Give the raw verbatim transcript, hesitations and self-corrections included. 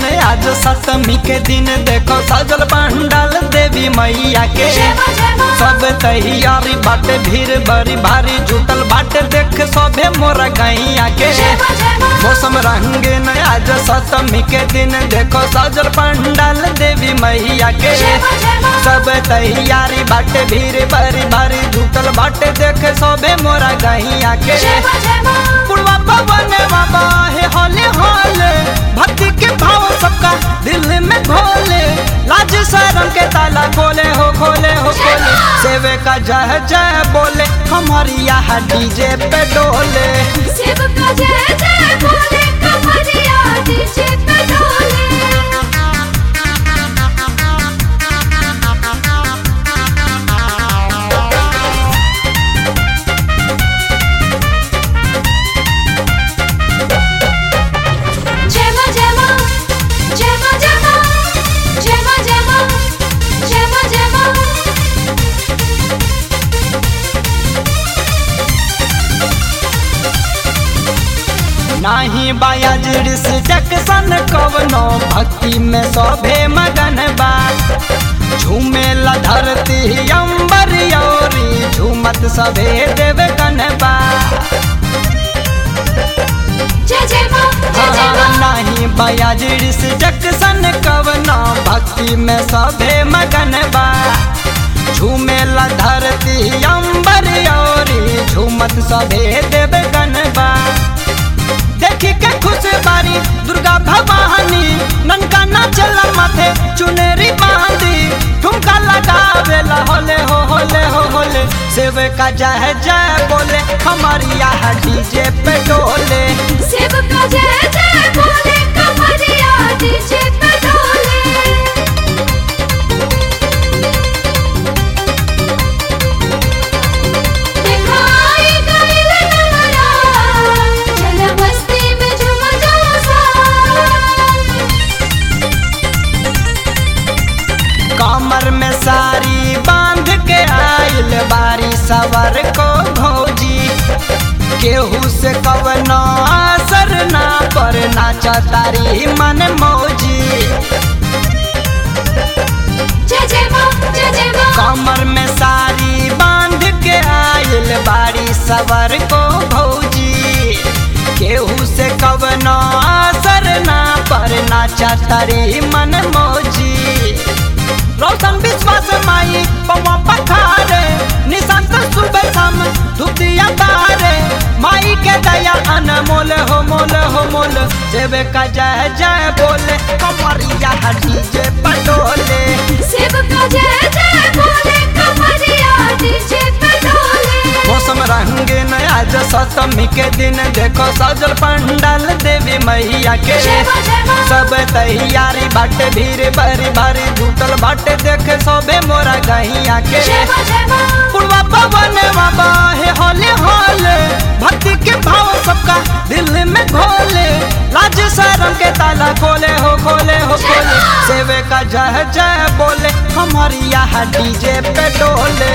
आज सप्तमी के दिन देखो सजल पंडाल देवी मैया के सब तैयारी बाटे भीड़ बड़ी भारी जुटल बाटे देख सबे मोरा गैया के मौसम रंगीन आज सप्तमी के दिन देखो सजल पंडाल देवी मैया के सब तैयारी बाटे भीड़ बड़ी भारी जुटल बाटे देख सबे मोरा गैया के पुरवा पवन बाबा है होले होले भक्ति के भाव सबका दिल में घोले लाज शर्म के ताला खोले हो खोले हो खोले सेवे का जय जय बोले हमारी यहाँ डीजे पे डोले सेव का जय जय बोले कमरिया डीजे पे डोले नाही बायाजिर से जक्सन कवनो भक्ति में सभे मगन बा झूमेला धरती अंबर योरी झूमत सभे देव गनबा जय जय मां जय जय मां नाही बायाजिर से जक्सन कवनो भक्ति में सभे मगन बा झूमेला धरती अंबर योरी झूमत सभे देव गनबा देखी के खुश बारी दुर्गा भवानी ननका नाचला माथे चुनरी बांधी ठुमका लगावेला होले हो होले हो होले सेव का जय जय बोले हमारी यहाँ डीजे पे डोले सेव का जय जय बोले कमरिया डीजे पे डोले कमर में सारी बांध के आइल बारी सवर को भौजी केहू से कवनो असर ना पर नाचा तारी मन मौजी जय जय मां जय जय मां कमर में सारी बांध के आइल बारी सवर को भौजी केहू से कवनो असर ना पर नाचा तारी मन मौजी रोशन विश्वास माई पवा पखारे निशांत सुबह शाम धुतिया तारे माई के दया अनमोल हो मोल हो मोल सेवे का जय जय बोले कमरिया डीजे पे डोले सेव का जय जय बोले कमरिया डीजे पे डोले मौसम रंगीन आज सप्तमी के दिन देखो सजल पंडाल देवी मैया के सब तैयारी बाटे भीड़ बड़ी भारी जुटल बाटे देखे सबे मोरा गैया के पुरवा पवन बाबा है होले होले भक्ति के भाव सबका दिल में घोले लाज शर्म के ताला खोले हो खोले हो खोले सेवे का जय जय बोले हमारी यहाँ डीजे पे डोले